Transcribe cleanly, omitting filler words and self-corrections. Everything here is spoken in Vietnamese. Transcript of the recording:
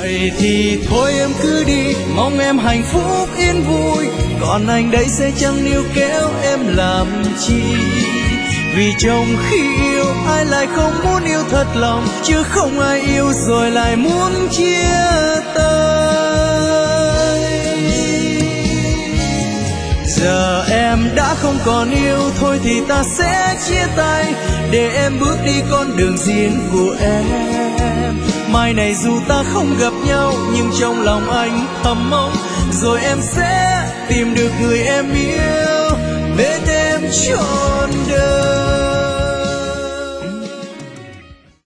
vậy thì thôi em cứ đi, mong em hạnh phúc yên vui, còn anh đây sẽ chẳng níu kéo em làm chi. Vì trong khi yêu ai lại không muốn yêu thật lòng, chứ không ai yêu rồi lại muốn chia tay. Giờ em đã không còn yêu, thôi thì ta sẽ chia tay, để em bước đi con đường riêng của em. Mai này dù ta không gặp nhau, nhưng trong lòng anh thầm mong, rồi em sẽ tìm được người em yêu, bên em trọn đời.